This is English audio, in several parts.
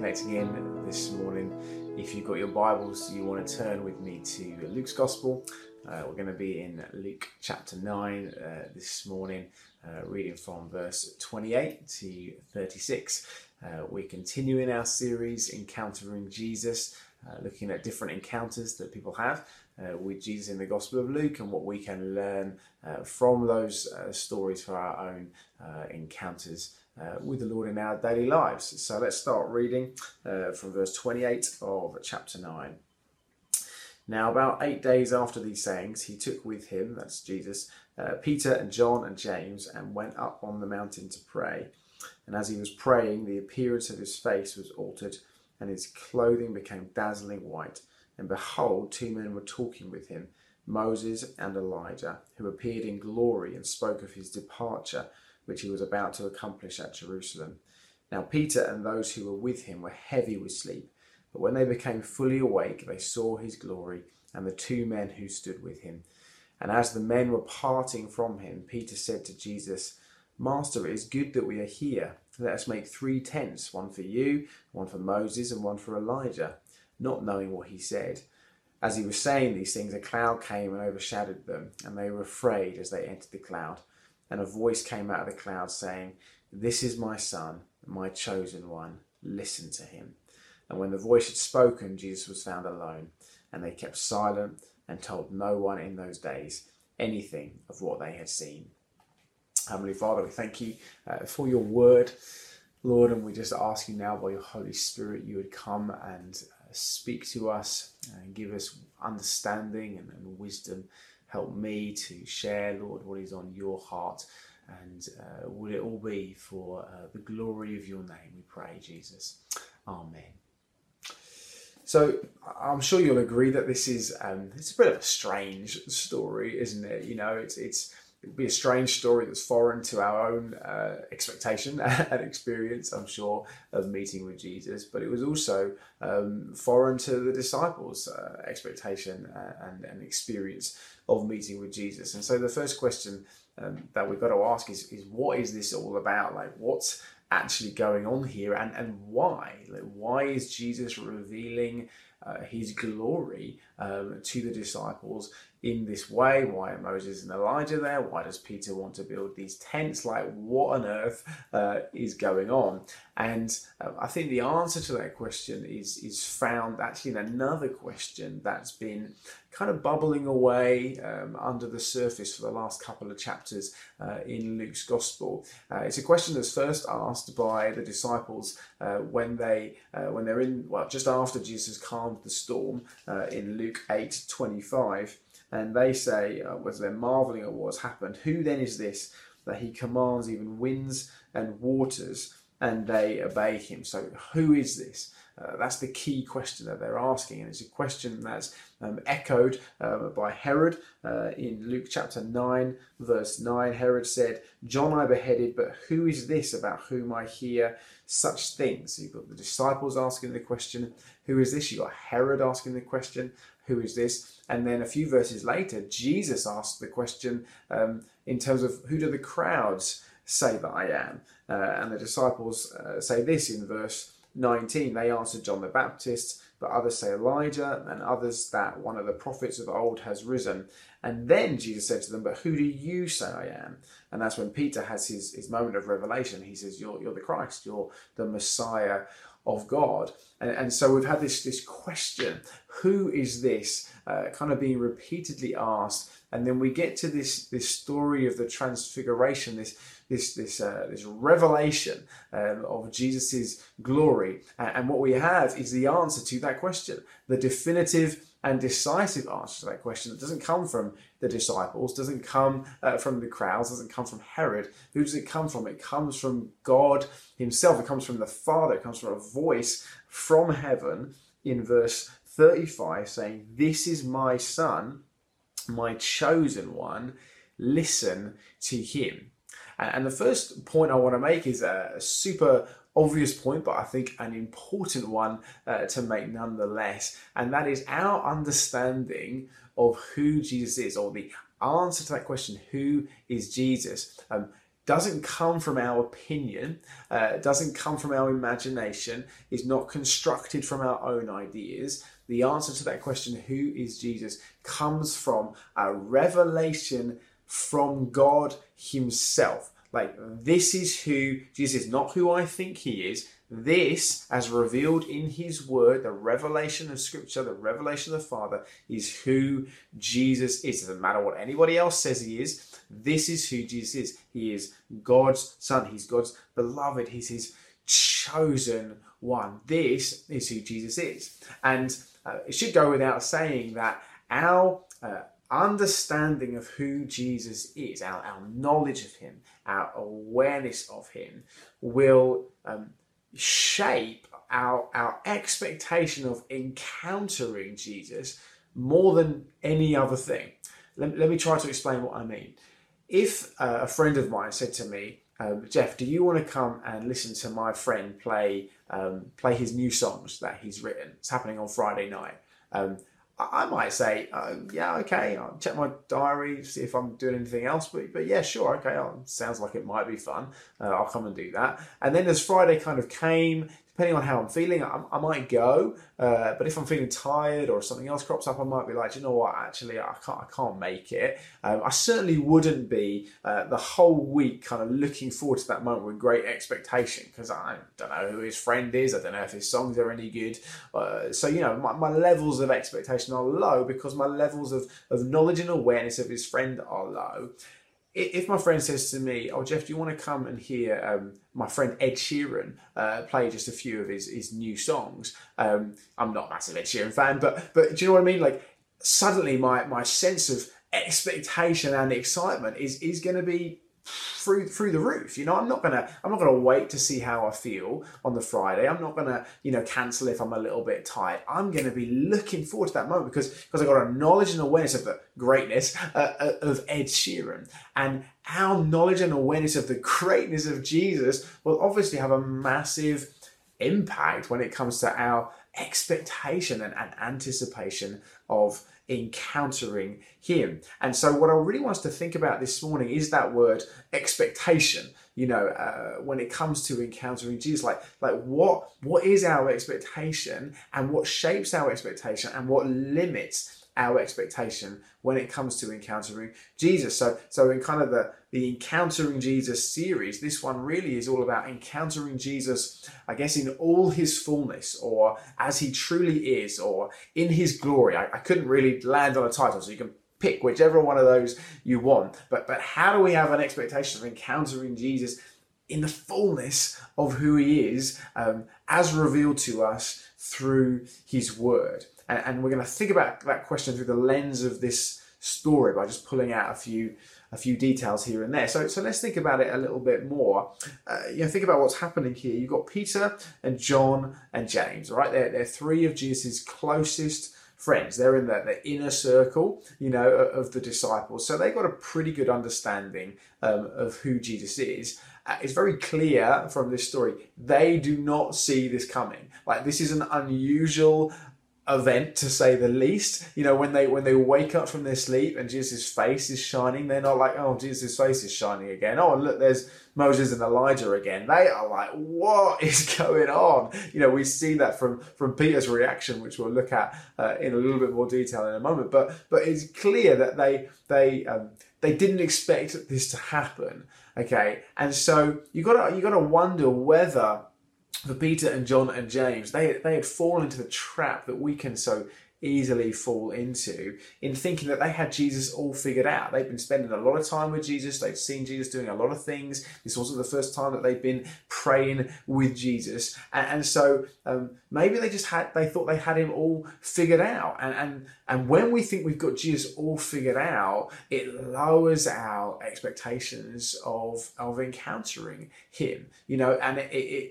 connecting in this morning. If you've got your Bibles, you want to turn with me to Luke's Gospel. We're going to be in Luke chapter 9 this morning, reading from verse 28 to 36. We're continuing our series, Encountering Jesus, looking at different encounters that people have with Jesus in the Gospel of Luke and what we can learn from those stories for our own encounters with the Lord in our daily lives. So let's start reading from verse 28 of chapter 9. Now about 8 days after these sayings, he took with him, that's Jesus, Peter and John and James, and went up on the mountain to pray. And as he was praying, the appearance of his face was altered, and his clothing became dazzling white. And behold, two men were talking with him, Moses and Elijah, who appeared in glory and spoke of his departure, which he was about to accomplish at Jerusalem. Now Peter and those who were with him were heavy with sleep, but when they became fully awake, they saw his glory and the two men who stood with him. And as the men were parting from him, Peter said to Jesus, "Master, it is good that we are here. Let us make 3 tents, one for you, one for Moses, and one for Elijah," not knowing what he said. As he was saying these things, a cloud came and overshadowed them, and they were afraid as they entered the cloud. And a voice came out of the cloud saying, "This is my son, my chosen one. Listen to him." And when the voice had spoken, Jesus was found alone, and they kept silent and told no one in those days anything of what they had seen. Heavenly Father, we thank you for your word, Lord, and we just ask you now by your Holy Spirit you would come and speak to us and give us understanding and wisdom. Help me to share, Lord, what is on your heart, and would it all be for the glory of your name, we pray, Jesus. Amen. So I'm sure you'll agree that this is it's a bit of a strange story, isn't it? You know, it'd be a strange story that's foreign to our own expectation and experience, I'm sure, of meeting with Jesus. But it was also foreign to the disciples' expectation and experience of meeting with Jesus. And so the first question that we've got to ask is what is this all about? Like, what's actually going on here, and why? Like, why is Jesus revealing his glory to the disciples in this way? Why are Moses and Elijah there? Why does Peter want to build these tents? Like, what on earth is going on? And I think the answer to that question is found actually in another question that's been kind of bubbling away under the surface for the last couple of chapters in Luke's Gospel. It's a question that's first asked by the disciples when they're in, just after Jesus calmed the storm in Luke 8:25. And they say, as they're marveling at what's happened, "Who then is this that he commands even winds and waters, and they obey him?" So who is this? That's the key question that they're asking. And it's a question that's echoed by Herod in Luke chapter 9, verse 9. Herod said, "John I beheaded, but who is this about whom I hear such things?" So you've got the disciples asking the question, "Who is this?" You've got Herod asking the question, "Who is this?" And then a few verses later, Jesus asked the question in terms of, "Who do the crowds say that I am?" And the disciples say this in verse 19. They answered, "John the Baptist, but others say Elijah, and others that one of the prophets of old has risen." And then Jesus said to them, "But who do you say I am?" And that's when Peter has his moment of revelation. He says, you're the Christ, you're the Messiah of God. And so we've had this question, who is this, kind of being repeatedly asked. And then we get to this story of the transfiguration, this revelation of Jesus's glory. And what we have is the answer to that question, the definitive and decisive answer to that question that doesn't come from the disciples, doesn't come from the crowds, doesn't come from Herod. Who does it come from? It comes from God himself. It comes from the Father. It comes from a voice from heaven in verse 35 saying, "This is my son, my chosen one. Listen to him." And the first point I want to make is a super obvious point, but I think an important one to make nonetheless. And that is our understanding of who Jesus is, or the answer to that question, who is Jesus? doesn't come from our opinion, doesn't come from our imagination, is not constructed from our own ideas. The answer to that question, who is Jesus, comes from a revelation from God himself. Like, this is who Jesus is, not who I think he is. This, as revealed in his word, the revelation of scripture, the revelation of the Father, is who Jesus is. It doesn't matter what anybody else says he is. This is who Jesus is. He is God's son. He's God's beloved. He's his chosen one. This is who Jesus is. And it should go without saying that our understanding of who Jesus is, our knowledge of him, our awareness of him, will shape our expectation of encountering Jesus more than any other thing. Let me try to explain what I mean. If a friend of mine said to me, Jeff, do you want to come and listen to my friend play his new songs that he's written? It's happening on Friday night. I might say, yeah, okay, I'll check my diary, see if I'm doing anything else. But yeah, sure, okay, sounds like it might be fun. I'll come and do that. And then as Friday kind of came, depending on how I'm feeling, I might go. But if I'm feeling tired or something else crops up, I might be like, you know what, actually, I can't make it. I certainly wouldn't be the whole week kind of looking forward to that moment with great expectation, because I don't know who his friend is. I don't know if his songs are any good. So, you know, my levels of expectation are low because my levels of knowledge and awareness of his friend are low. If my friend says to me, oh, Jeff, do you want to come and hear my friend Ed Sheeran play just a few of his new songs? I'm not a massive Ed Sheeran fan, but do you know what I mean? Like, suddenly my sense of expectation and excitement is going to be through the roof. You know, I'm not gonna wait to see how I feel on the Friday. I'm not gonna, you know, cancel if I'm a little bit tired. I'm gonna be looking forward to that moment because I've got a knowledge and awareness of the greatness of Ed Sheeran, and our knowledge and awareness of the greatness of Jesus will obviously have a massive impact when it comes to our expectation and anticipation of encountering him. And so what I really want us to think about this morning is that word expectation. You know, when it comes to encountering Jesus, like what is our expectation, and what shapes our expectation, and what limits our expectation when it comes to encountering Jesus. So in kind of the Encountering Jesus series, this one really is all about encountering Jesus, I guess, in all his fullness, or as he truly is, or in his glory. I couldn't really land on a title, so you can pick whichever one of those you want. But how do we have an expectation of encountering Jesus in the fullness of who he is, as revealed to us through his word? And we're going to think about that question through the lens of this story by just pulling out a few details here and there. So let's think about it a little bit more. Think about what's happening here. You've got Peter and John and James, right? They're three of Jesus' closest friends. They're in the inner circle, you know, of the disciples. So they've got a pretty good understanding of who Jesus is. It's very clear from this story, they do not see this coming. Like, this is an unusual event, to say the least. You know, when they wake up from their sleep and Jesus' face is shining, they're not like, oh, Jesus' face is shining again. Oh, and look, there's Moses and Elijah again. They are like, what is going on? You know, we see that from Peter's reaction, which we'll look at in a little bit more detail in a moment. But it's clear that they didn't expect this to happen. Okay, and so you gotta wonder whether for Peter and John and James, they had fallen into the trap that we can so easily fall into, in thinking that they had Jesus all figured out. They'd been spending a lot of time with Jesus. They'd seen Jesus doing a lot of things. This wasn't the first time that they'd been praying with Jesus. And so maybe they thought they had him all figured out. And when we think we've got Jesus all figured out, it lowers our expectations of encountering him, you know, and it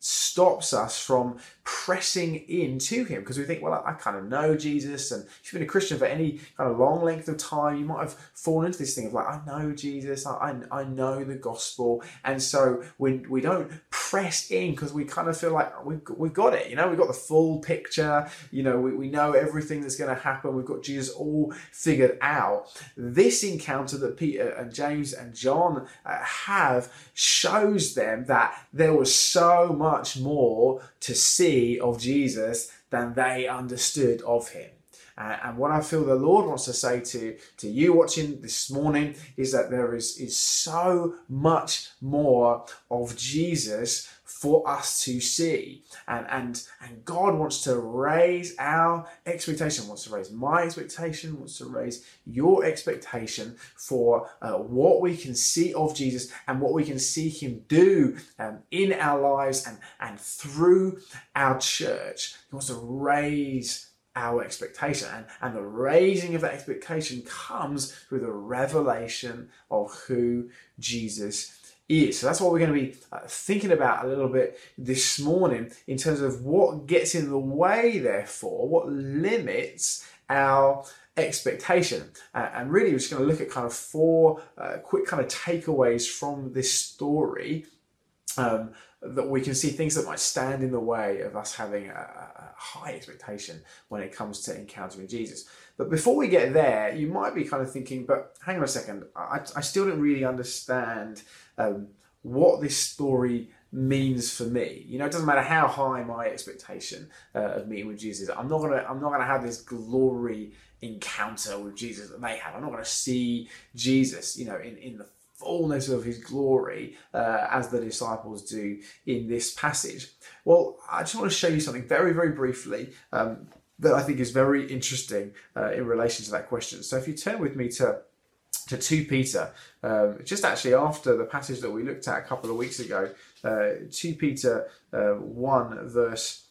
stops us from pressing into him, because we think, well, I kind of know Jesus, and if you've been a Christian for any kind of long length of time, you might have fallen into this thing of like, I know Jesus, I know the gospel, and so we don't press in because we kind of feel like we've got it, we've got the full picture, we know everything that's going to happen, we've got Jesus all figured out. This encounter that Peter and James and John have shows them that there was so much more to see of Jesus than they understood of him. And what I feel the Lord wants to say to you watching this morning is that there is so much more of Jesus for us to see. And God wants to raise our expectation, wants to raise my expectation, wants to raise your expectation for what we can see of Jesus and what we can see him do in our lives and through our church. He wants to raise our expectation, and the raising of that expectation comes through the revelation of who Jesus is. So that's what we're going to be thinking about a little bit this morning in terms of what gets in the way, therefore, what limits our expectation. And really we're just going to look at kind of four quick kind of takeaways from this story, that we can see things that might stand in the way of us having a high expectation when it comes to encountering Jesus. But before we get there, you might be kind of thinking, but hang on a second, I still don't really understand what this story means for me. It doesn't matter how high my expectation of meeting with Jesus. I'm not gonna have this glory encounter with Jesus that they have. I'm not gonna see Jesus, in the fullness of his glory as the disciples do in this passage. Well, I just want to show you something very, very briefly that I think is very interesting in relation to that question. So if you turn with me to 2 Peter, just actually after the passage that we looked at a couple of weeks ago, 2 Peter 1 verse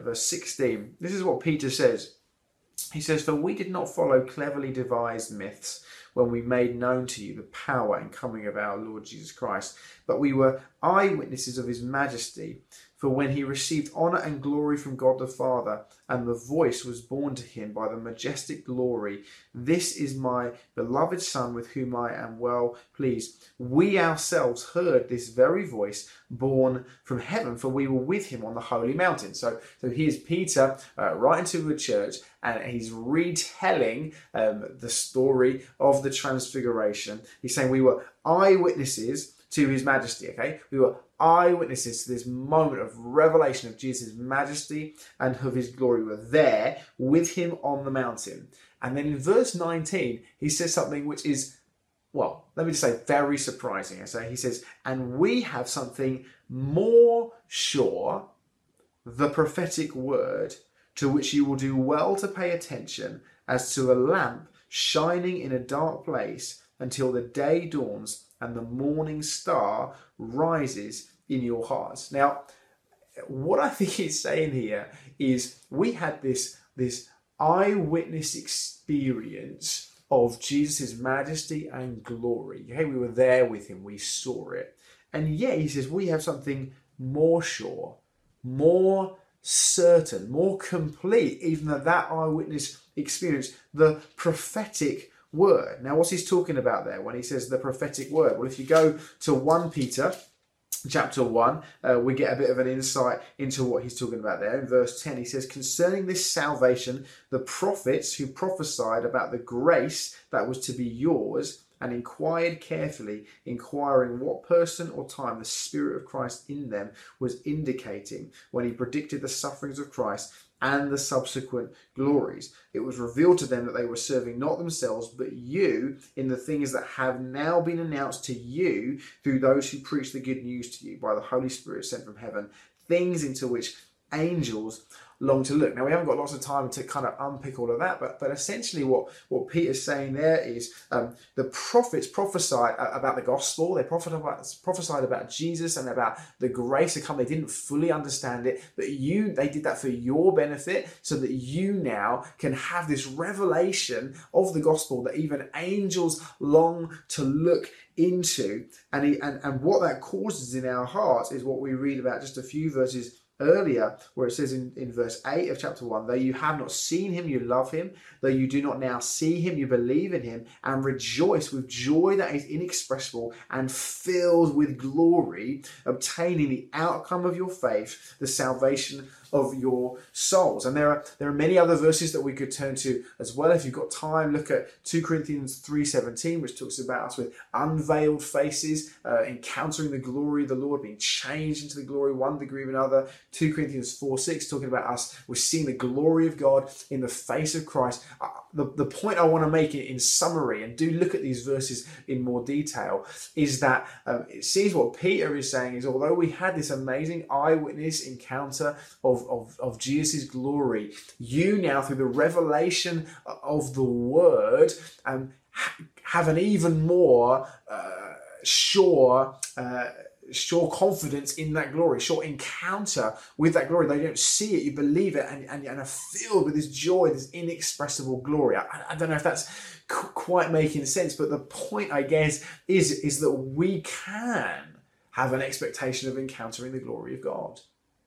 16. This is what Peter says. He says, "For we did not follow cleverly devised myths when we made known to you the power and coming of our Lord Jesus Christ, but we were eyewitnesses of his majesty. For when he received honour and glory from God the Father, and the voice was borne to him by the majestic glory, 'This is my beloved Son with whom I am well pleased.' We ourselves heard this very voice born from heaven, for we were with him on the holy mountain." So here's Peter writing to the church, and he's retelling the story of the Transfiguration. He's saying we were eyewitnesses to his majesty, okay? We were eyewitnesses to this moment of revelation of Jesus' majesty and of his glory. We were there with him on the mountain. And then in verse 19, he says something which is, well, let me just say very surprising. So he says, "And we have something more sure, the prophetic word, to which you will do well to pay attention as to a lamp shining in a dark place until the day dawns and the morning star rises in your hearts." Now, what I think he's saying here is we had this eyewitness experience of Jesus' majesty and glory. Hey, we were there with him, we saw it. And yet he says we have something more sure, more certain, more complete, even than that eyewitness experience, the prophetic word. Now, what's he talking about there when he says the prophetic word? Well, if you go to 1 Peter chapter 1, we get a bit of an insight into what he's talking about there. In verse 10, he says, "Concerning this salvation, the prophets who prophesied about the grace that was to be yours and inquired carefully, inquiring what person or time the Spirit of Christ in them was indicating when he predicted the sufferings of Christ and the subsequent glories. It was revealed to them that they were serving not themselves, but you in the things that have now been announced to you through those who preach the good news to you by the Holy Spirit sent from heaven, things into which angels long to look. Now, we haven't got lots of time to kind of unpick all of that, but essentially what Peter's saying there is the prophets prophesied about the gospel. They prophesied about Jesus and about the grace to come. They didn't fully understand it, but they did that for your benefit so that you now can have this revelation of the gospel that even angels long to look into. And what that causes in our hearts is what we read about just a few verses earlier, where it says in verse 8 of chapter 1, though you have not seen him, you love him. Though you do not now see him, you believe in him and rejoice with joy that is inexpressible and filled with glory, obtaining the outcome of your faith, the salvation of your souls. And there are many other verses that we could turn to as well. If you've got time, look at 2 Corinthians 3:17, which talks about us with unveiled faces, encountering the glory of the Lord, being changed into the glory one degree of another. 2 Corinthians 4:6, talking about us, we're seeing the glory of God in the face of Christ. The point I want to make in summary, and do look at these verses in more detail, is that it seems what Peter is saying is, although we had this amazing eyewitness encounter of Jesus' glory, you now, through the revelation of the word, have an even more sure confidence in that glory, sure encounter with that glory. They don't see it, you believe it, and are filled with this joy, this inexpressible glory. I don't know if that's quite making sense, but the point, I guess, is that we can have an expectation of encountering the glory of God,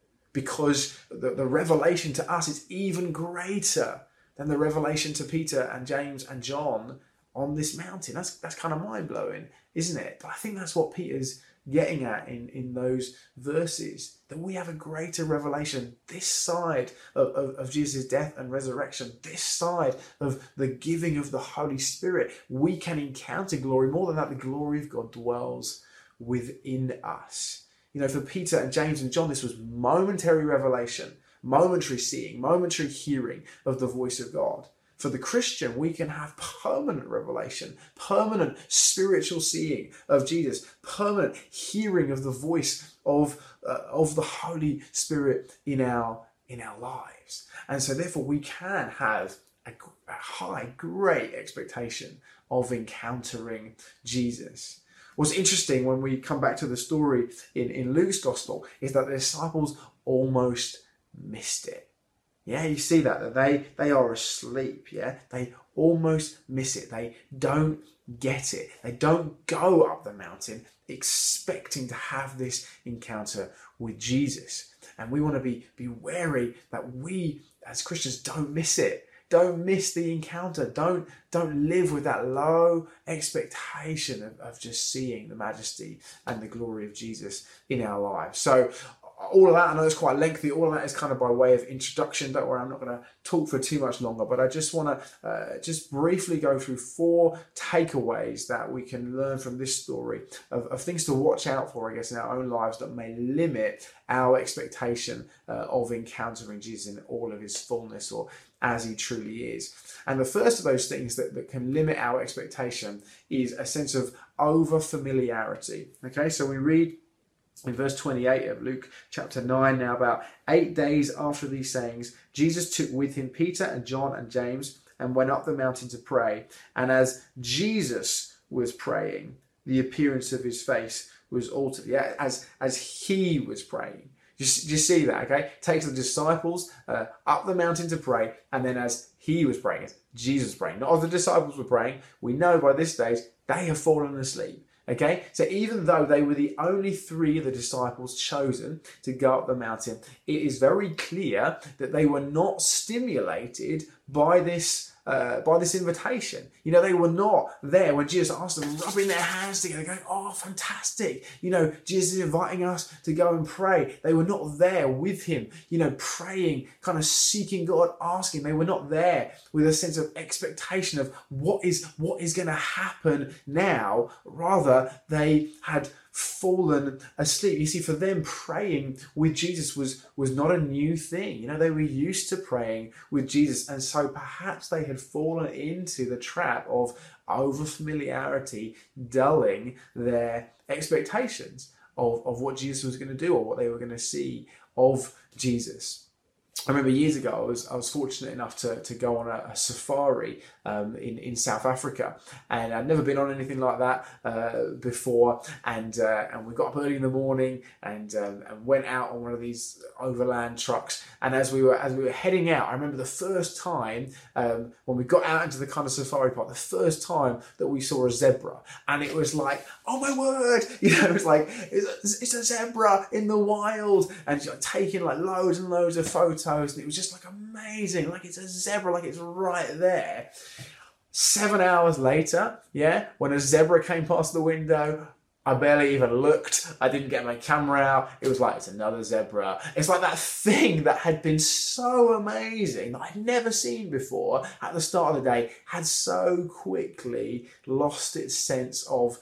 because the revelation to us is even greater than the revelation to Peter and James and John on this mountain. That's kind of mind-blowing, isn't it? But I think that's what Peter's getting at in those verses, that we have a greater revelation this side of Jesus' death and resurrection, this side of the giving of the Holy Spirit. We can encounter glory. More than that, the glory of God dwells within us. You know, for Peter and James and John, this was momentary revelation, momentary seeing, momentary hearing of the voice of God. For the Christian, we can have permanent revelation, permanent spiritual seeing of Jesus, permanent hearing of the voice of the Holy Spirit in our lives. And so therefore we can have a high, great expectation of encountering Jesus. What's interesting when we come back to the story in Luke's gospel is that the disciples almost missed it. Yeah, you see that they are asleep. Yeah, they almost miss it. They don't get it. They don't go up the mountain expecting to have this encounter with Jesus. And we want to be wary that we as Christians don't miss it. Don't miss the encounter. Don't live with that low expectation of just seeing the majesty and the glory of Jesus in our lives. So all of that, I know it's quite lengthy, all of that is kind of by way of introduction. Don't worry, I'm not going to talk for too much longer, but I just want to just briefly go through 4 takeaways that we can learn from this story of things to watch out for, I guess, in our own lives that may limit our expectation of encountering Jesus in all of his fullness, or as he truly is. And the first of those things that can limit our expectation is a sense of over-familiarity. Okay, so we read in verse 28 of Luke chapter 9, now about 8 days after these sayings, Jesus took with him Peter and John and James and went up the mountain to pray. And as Jesus was praying, the appearance of his face was altered. Yeah, as he was praying. Do you see that? Okay, takes the disciples up the mountain to pray, and then as he was praying, as Jesus was praying, not as the disciples were praying, we know by this stage they have fallen asleep. Okay, so even though they were the only 3 of the disciples chosen to go up the mountain, it is very clear that they were not stimulated by this invitation. You know, they were not there when Jesus asked them, rubbing their hands together, going, "Oh, fantastic! You know, Jesus is inviting us to go and pray." They were not there with him, you know, praying, kind of seeking God, asking. They were not there with a sense of expectation of what is going to happen now. Rather, they had fallen asleep. You see, for them, praying with Jesus was not a new thing. You know, they were used to praying with Jesus, and so perhaps they had fallen into the trap of over-familiarity, dulling their expectations of what Jesus was going to do or what they were going to see of Jesus. I remember years ago I was fortunate enough to go on a safari in South Africa, and I'd never been on anything like that before. And we got up early in the morning and went out on one of these overland trucks. And as we were heading out, I remember the first time when we got out into the kind of safari park, the first time that we saw a zebra, and it was like, oh my word, it was like it's a zebra in the wild, and taking like loads and loads of photos. And it was just like amazing, like it's a zebra, like it's right there. 7 hours later, when a zebra came past the window, I barely even looked. I didn't get my camera out. It was like, it's another zebra. It's like that thing that had been so amazing that I'd never seen before at the start of the day had so quickly lost its sense of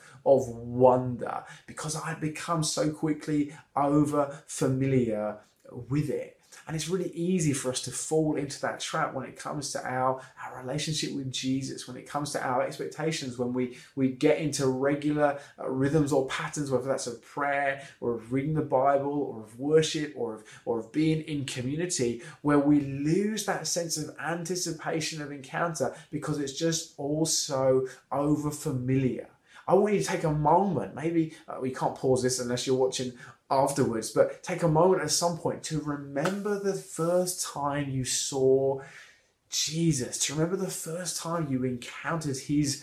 wonder because I'd become so quickly over familiar with it. And it's really easy for us to fall into that trap when it comes to our relationship with Jesus, when it comes to our expectations, when we get into regular rhythms or patterns, whether that's of prayer or of reading the Bible or of worship or of being in community, where we lose that sense of anticipation of encounter because it's just all so over familiar. I want you to take a moment, maybe we can't pause this unless you're watching afterwards, but take a moment at some point to remember the first time you saw Jesus, to remember the first time you encountered his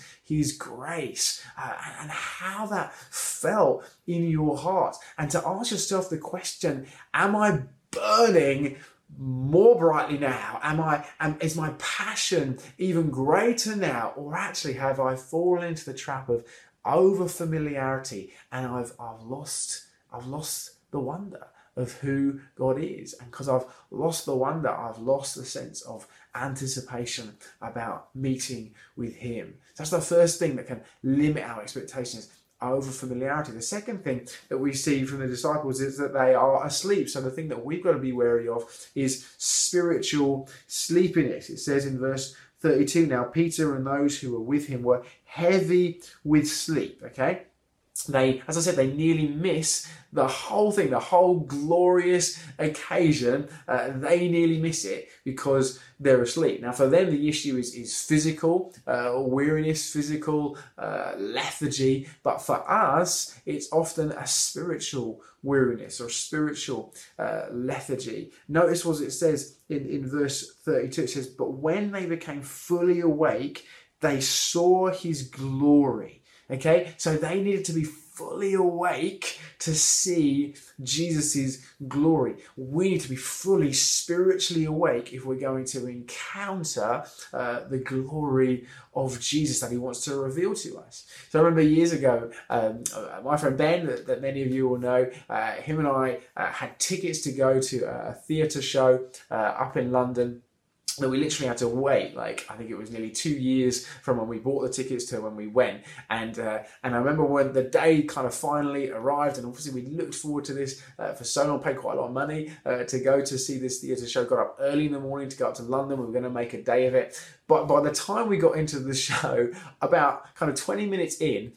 grace and how that felt in your heart, and to ask yourself the question, am I burning more brightly now? Is my passion even greater now? Or actually have I fallen into the trap of over familiarity and I've lost the wonder of who God is? And because I've lost the wonder, I've lost the sense of anticipation about meeting with him. That's the first thing that can limit our expectations, over familiarity. The second thing that we see from the disciples is that they are asleep. So the thing that we've got to be wary of is spiritual sleepiness. It says in verse 32, now Peter and those who were with him were heavy with sleep. Okay. They, as I said, they nearly miss the whole thing, the whole glorious occasion. They nearly miss it because they're asleep. Now, for them, the issue is physical weariness, physical lethargy. But for us, it's often a spiritual weariness or spiritual lethargy. Notice what it says in verse 32. It says, but when they became fully awake, they saw his glory. Okay, so they needed to be fully awake to see Jesus's glory. We need to be fully spiritually awake if we're going to encounter the glory of Jesus that he wants to reveal to us. So I remember years ago, my friend Ben, that many of you will know, him and I had tickets to go to a theatre show up in London. That we literally had to wait, like I think it was nearly 2 years from when we bought the tickets to when we went. And I remember when the day kind of finally arrived, and obviously we looked forward to this for so long, paid quite a lot of money to go to see this theatre show, got up early in the morning to go up to London. We were going to make a day of it. But by the time we got into the show, about kind of 20 minutes in,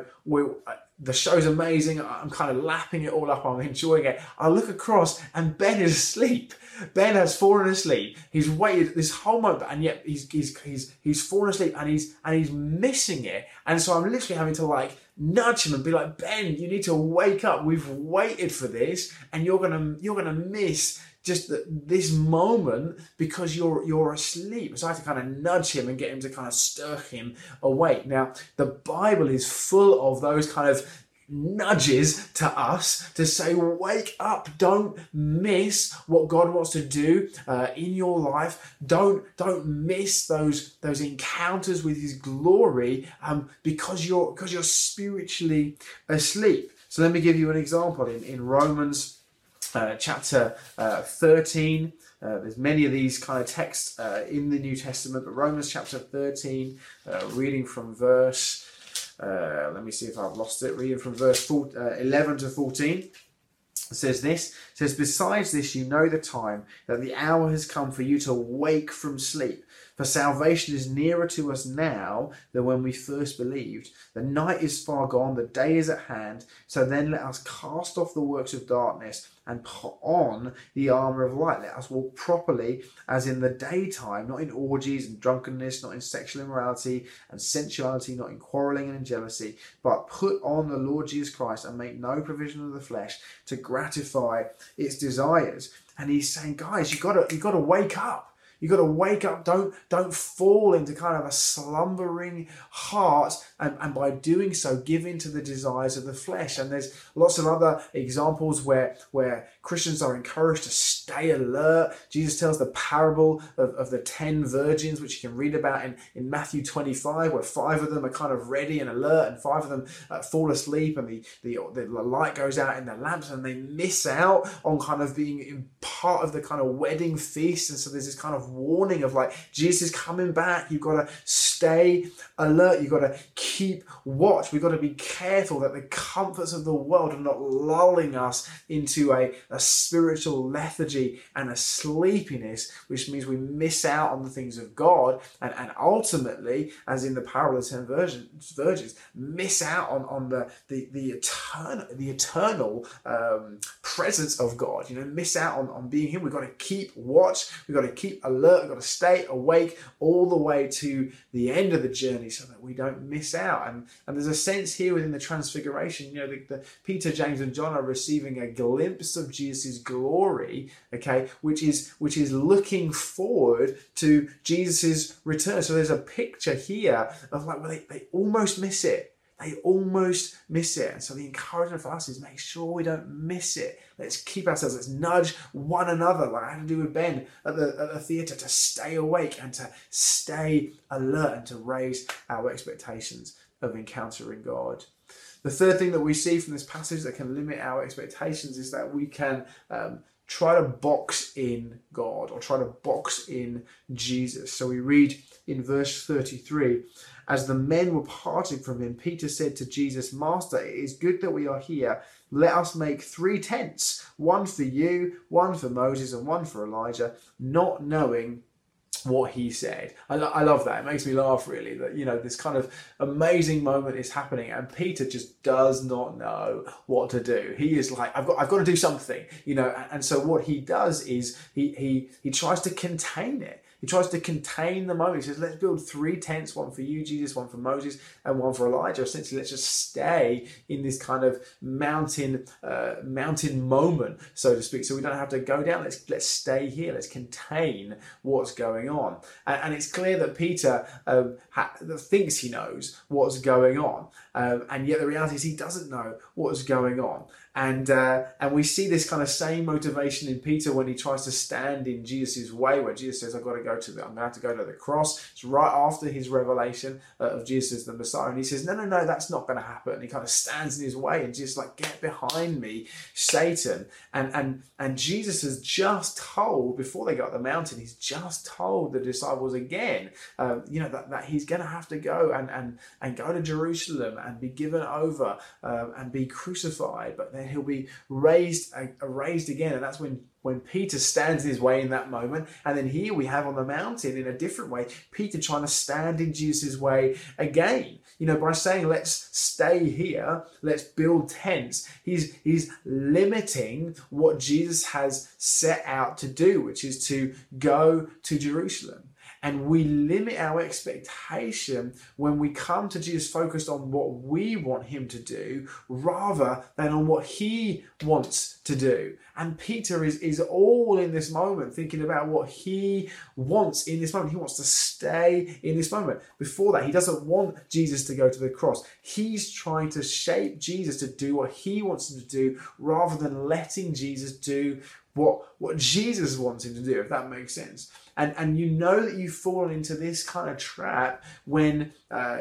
the show's amazing. I'm kind of lapping it all up. I'm enjoying it. I look across and Ben is asleep. Ben has fallen asleep. He's waited this whole moment, and yet he's fallen asleep and he's missing it. And so I'm literally having to like nudge him and be like, Ben, you need to wake up. We've waited for this, and you're gonna miss just this moment because you're asleep. So I had to kind of nudge him and get him to kind of stir him awake. Now, the Bible is full of those kind of nudges to us to say, wake up, don't miss what God wants to do in your life. Don't miss those encounters with his glory because you're spiritually asleep. So let me give you an example in Romans chapter 13. There's many of these kind of texts in the New Testament, but Romans chapter 13, reading from verse, let me see if I've lost it, reading from verse 11 to 14. It says this, it says, besides this, you know the time, that the hour has come for you to wake from sleep. For salvation is nearer to us now than when we first believed. The night is far gone, the day is at hand. So then let us cast off the works of darkness and put on the armour of light. Let us walk properly as in the daytime, not in orgies and drunkenness, not in sexual immorality and sensuality, not in quarrelling and in jealousy, but put on the Lord Jesus Christ and make no provision of the flesh to gratify its desires. And he's saying, guys, you gotta wake up. You got to wake up. Don't fall into kind of a slumbering heart, and by doing so, give in to the desires of the flesh. And there's lots of other examples where Christians are encouraged to stay alert. Jesus tells the parable of the 10 virgins, which you can read about in Matthew 25, where 5 of them are kind of ready and alert, and 5 of them fall asleep, and the light goes out in the lamps, and they miss out on kind of being part of the kind of wedding feast. And so there's this kind of warning of like, Jesus is coming back. You've got to stay alert. You've got to keep watch. We've got to be careful that the comforts of the world are not lulling us into a spiritual lethargy and a sleepiness, which means we miss out on the things of God, and ultimately, as in the parable of the 10 virgins, miss out on the eternal presence of God. Miss out on being Him. We've got to keep watch. We've got to keep alert. We've got to stay awake all the way to the end of the journey so that we don't miss out. And there's a sense here within the transfiguration, the Peter, James and John are receiving a glimpse of Jesus' glory, okay, which is looking forward to Jesus' return. So there's a picture here of like, well, they almost miss it. They almost miss it. And so the encouragement for us is make sure we don't miss it. Let's keep ourselves, let's nudge one another, like I had to do with Ben at the theatre, to stay awake and to stay alert and to raise our expectations of encountering God. The third thing that we see from this passage that can limit our expectations is that we can try to box in God, or try to box in Jesus. So we read in verse 33, as the men were parting from him, Peter said to Jesus, Master, it is good that we are here. Let us make 3 tents, one for you, one for Moses, and one for Elijah, not knowing what he said. I love that. It makes me laugh, really, that this kind of amazing moment is happening and Peter just does not know what to do. He is like, I've got to do something, and so what he does is he tries to contain it. He tries to contain the moment. He says, let's build 3 tents, one for you, Jesus, one for Moses, and one for Elijah. Essentially, let's just stay in this kind of mountain moment, so to speak. So we don't have to go down. Let's stay here. Let's contain what's going on. And it's clear that Peter thinks he knows what's going on. And yet the reality is he doesn't know what's going on. And we see this kind of same motivation in Peter when he tries to stand in Jesus' way, where Jesus says, I'm going to have to go to the cross. It's right after his revelation of Jesus the Messiah. And he says, no, that's not going to happen. And he kind of stands in his way and Jesus like, get behind me, Satan. And Jesus has just told, before they got up the mountain, he's just told the disciples again, that he's going to have to go and go to Jerusalem and be given over and be crucified. But then he'll be raised again. And that's when Peter stands in his way in that moment. And then here we have on the mountain, in a different way, Peter trying to stand in Jesus' way again. By saying, let's stay here, let's build tents, he's limiting what Jesus has set out to do, which is to go to Jerusalem. And we limit our expectation when we come to Jesus focused on what we want him to do rather than on what he wants to do. And Peter is all in this moment thinking about what he wants in this moment. He wants to stay in this moment. Before that, he doesn't want Jesus to go to the cross. He's trying to shape Jesus to do what he wants him to do rather than letting Jesus do what Jesus wants him to do, if that makes sense. And that you've fallen into this kind of trap when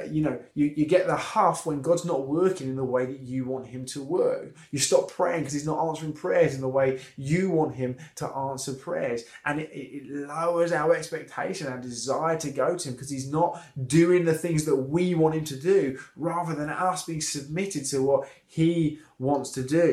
you get the huff when God's not working in the way that you want him to work. You stop praying because he's not answering prayers in the way you want him to answer prayers. And it lowers our expectation, our desire to go to him, because he's not doing the things that we want him to do rather than us being submitted to what he wants to do.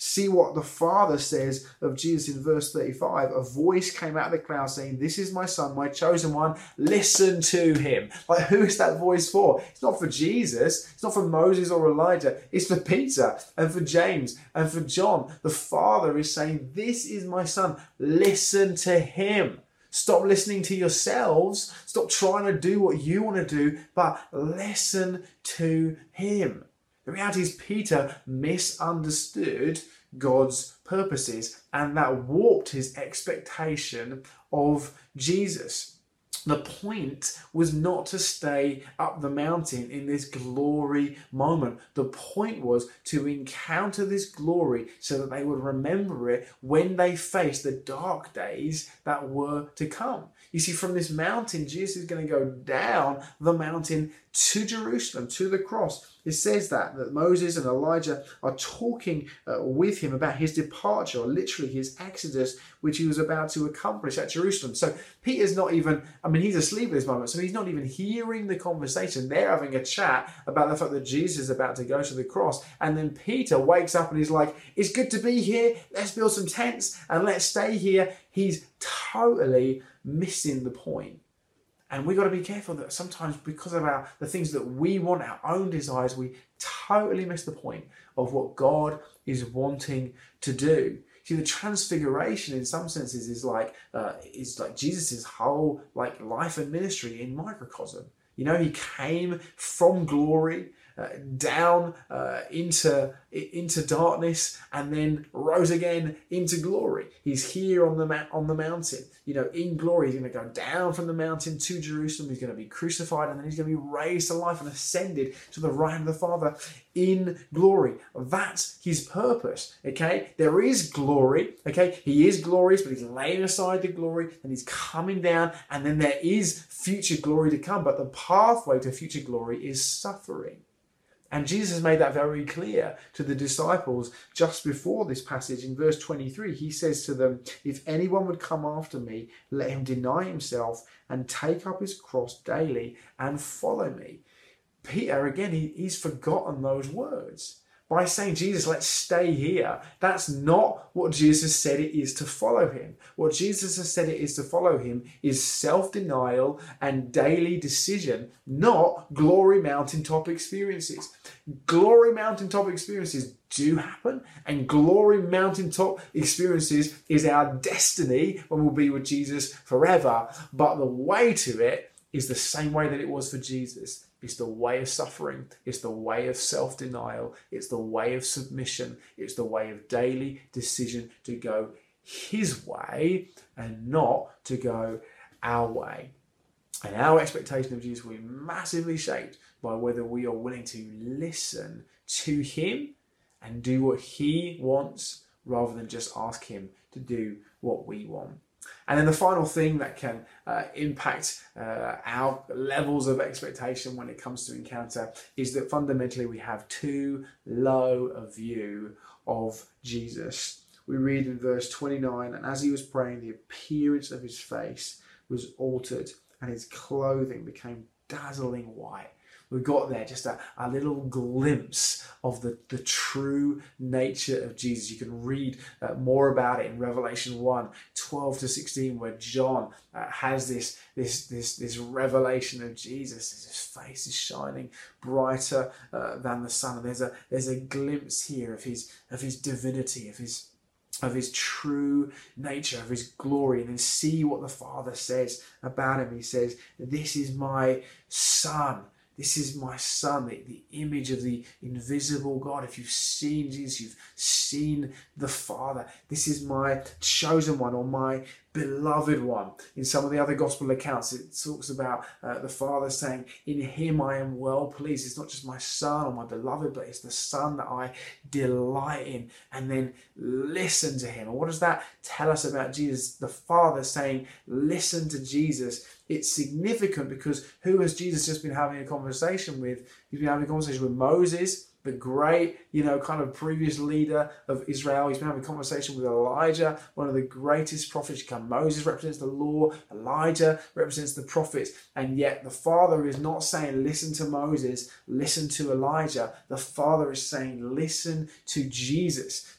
See what the Father says of Jesus in verse 35. A voice came out of the cloud saying, "This is my son, my chosen one. Listen to him." Like, who is that voice for? It's not for Jesus. It's not for Moses or Elijah. It's for Peter and for James and for John. The Father is saying, "This is my son. Listen to him." Stop listening to yourselves. Stop trying to do what you want to do, but listen to him. The reality is Peter misunderstood God's purposes, and that warped his expectation of Jesus. The point was not to stay up the mountain in this glory moment. The point was to encounter this glory so that they would remember it when they faced the dark days that were to come. You see, from this mountain, Jesus is going to go down the mountain to Jerusalem, to the cross. It says that Moses and Elijah are talking with him about his departure, or literally his exodus, which he was about to accomplish at Jerusalem. So Peter's not even, he's asleep at this moment, so he's not even hearing the conversation. They're having a chat about the fact that Jesus is about to go to the cross. And then Peter wakes up and he's like, "It's good to be here. Let's build some tents and let's stay here." He's totally missing the point. And we've got to be careful that sometimes, because of the things that we want, our own desires, we totally miss the point of what God is wanting to do. See, the transfiguration in some senses is like Jesus' whole life and ministry in microcosm. You know, he came from glory down into darkness, and then rose again into glory. He's here on the mountain. You know, in glory, he's going to go down from the mountain to Jerusalem. He's going to be crucified, and then he's going to be raised to life and ascended to the right hand of the Father in glory. That's his purpose. Okay, there is glory. Okay, he is glorious, but he's laying aside the glory, and he's coming down, and then there is future glory to come. But the pathway to future glory is suffering. And Jesus made that very clear to the disciples just before this passage. In verse 23, he says to them, "If anyone would come after me, let him deny himself and take up his cross daily and follow me." Peter, again, he's forgotten those words. By saying, "Jesus, let's stay here," that's not what Jesus said it is to follow him. What Jesus has said it is to follow him is self-denial and daily decision, not glory mountaintop experiences. Glory mountaintop experiences do happen, and glory mountaintop experiences is our destiny when we'll be with Jesus forever. But the way to it is the same way that it was for Jesus. It's the way of suffering. It's the way of self-denial. It's the way of submission. It's the way of daily decision to go his way and not to go our way. And our expectation of Jesus will be massively shaped by whether we are willing to listen to him and do what he wants, rather than just ask him to do what we want. And then the final thing that can impact our levels of expectation when it comes to encounter is that fundamentally we have too low a view of Jesus. We read in verse 29, "And as he was praying, the appearance of his face was altered, and his clothing became dazzling white." We've got there just a little glimpse of the true nature of Jesus. You can read more about it in Revelation 1, 12 to 16, where John has this revelation of Jesus. His face is shining brighter than the sun. And there's a glimpse here of his divinity, of his true nature, of his glory. And then see what the Father says about him. He says, "This is my Son. This is my Son," the image of the invisible God. If you've seen Jesus, you've seen the Father. "This is my chosen one," or "my beloved one." In some of the other gospel accounts, it talks about the Father saying, "In him I am well pleased." It's not just my Son or my beloved, but it's the Son that I delight in. And then listen to him. And what does that tell us about Jesus? The Father saying, listen to Jesus. It's significant because who has Jesus just been having a conversation with? He's been having a conversation with Moses, the great, kind of previous leader of Israel. He's been having a conversation with Elijah, one of the greatest prophets. Moses represents the law, Elijah represents the prophets, and yet the Father is not saying, listen to Moses, listen to Elijah. The Father is saying, listen to Jesus.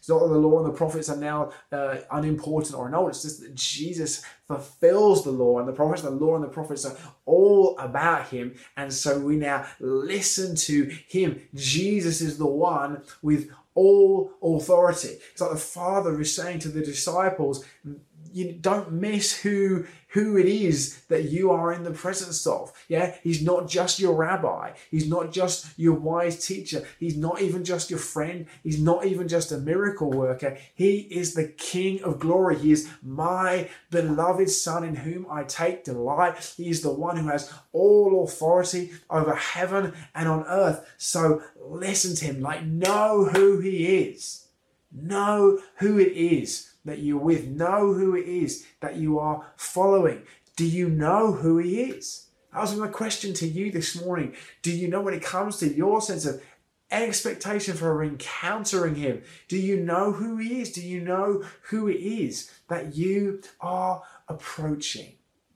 It's not that the law and the prophets are now unimportant or annulled. It's just that Jesus fulfills the law and the prophets. The law and the prophets are all about him. And so we now listen to him. Jesus is the one with all authority. It's like the Father is saying to the disciples, you don't miss who it is that you are in the presence of. Yeah, he's not just your rabbi. He's not just your wise teacher. He's not even just your friend. He's not even just a miracle worker. He is the King of glory. He is my beloved Son in whom I take delight. He is the one who has all authority over heaven and on earth. So listen to him, know who he is. Know who it is that you're with. Know who it is that you are following. Do you know who he is? That was my question to you this morning. Do you know, when it comes to your sense of expectation for encountering him, do you know who he is? Do you know who it is that you are approaching?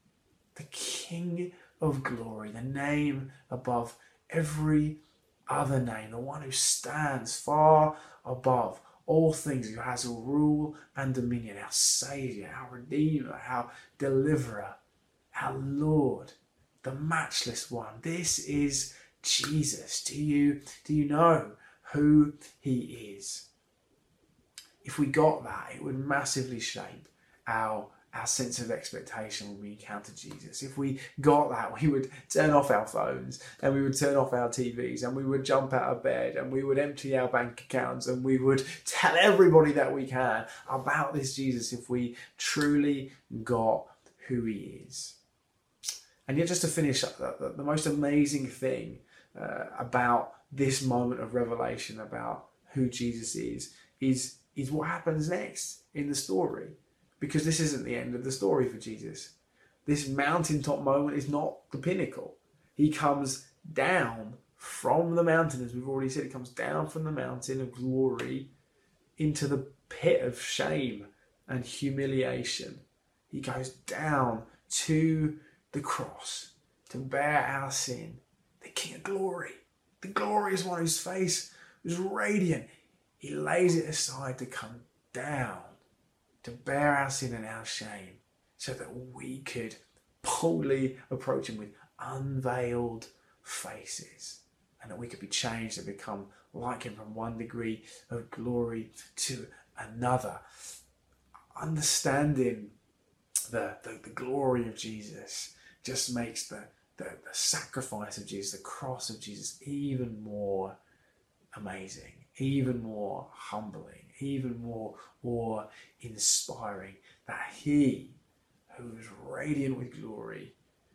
The King of glory, the name above every other name, the one who stands far above all things, who has all rule and dominion, our Saviour, our Redeemer, our Deliverer, our Lord, the matchless one. This is Jesus. Do you know who he is? If we got that, it would massively shape our sense of expectation when we encounter Jesus. If we got that, we would turn off our phones and we would turn off our TVs and we would jump out of bed and we would empty our bank accounts and we would tell everybody that we can about this Jesus, if we truly got who he is. And yet, just to finish up, the most amazing thing about this moment of revelation about who Jesus is what happens next in the story. Because this isn't the end of the story for Jesus. This mountaintop moment is not the pinnacle. He comes down from the mountain, as we've already said. He comes down from the mountain of glory into the pit of shame and humiliation. He goes down to the cross to bear our sin. The King of glory, the glorious one whose face was radiant. He lays it aside to come down to bear our sin and our shame, so that we could boldly approach him with unveiled faces, and that we could be changed and become like him from one degree of glory to another. Understanding the glory of Jesus just makes the sacrifice of Jesus, the cross of Jesus, even more amazing, even more humbling, even more awe-inspiring, that he, who is radiant with glory,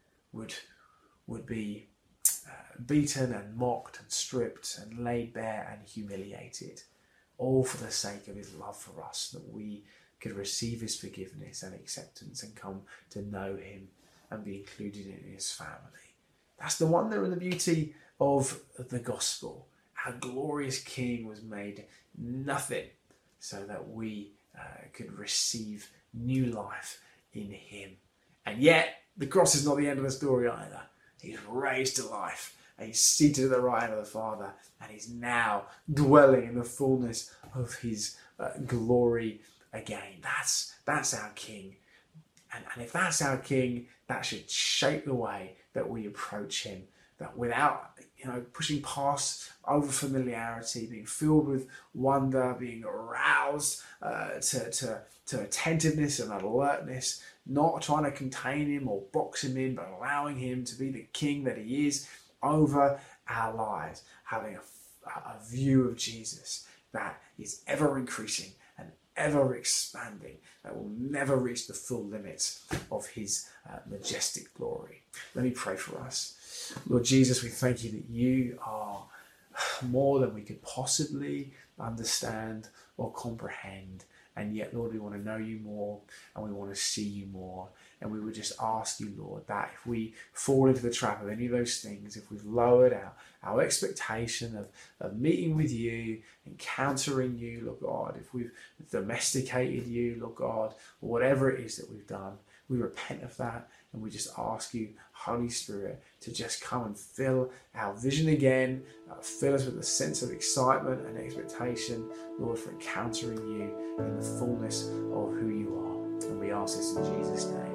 would be beaten and mocked and stripped and laid bare and humiliated, all for the sake of his love for us, that we could receive his forgiveness and acceptance and come to know him and be included in his family. That's the wonder and the beauty of the gospel. Our glorious King was made nothing so that we could receive new life in him. And yet, the cross is not the end of the story either. He's raised to life, and he's seated at the right hand of the Father, and he's now dwelling in the fullness of his glory again. That's our King. And if that's our King, that should shape the way that we approach him. That without pushing past over familiarity, being filled with wonder, being aroused to attentiveness and alertness, not trying to contain him or box him in, but allowing him to be the King that he is over our lives, having a view of Jesus that is ever increasing and ever expanding, that will never reach the full limits of his majestic glory. Let me pray for us. Lord Jesus, we thank you that you are more than we could possibly understand or comprehend. And yet, Lord, we want to know you more and we want to see you more. And we would just ask you, Lord, that if we fall into the trap of any of those things, if we've lowered our expectation of meeting with you, encountering you, Lord God, if we've domesticated you, Lord God, or whatever it is that we've done, we repent of that And we just ask you, Holy Spirit, to just come and fill our vision again, fill us with a sense of excitement and expectation, Lord, for encountering you in the fullness of who you are. And we ask this in Jesus' name.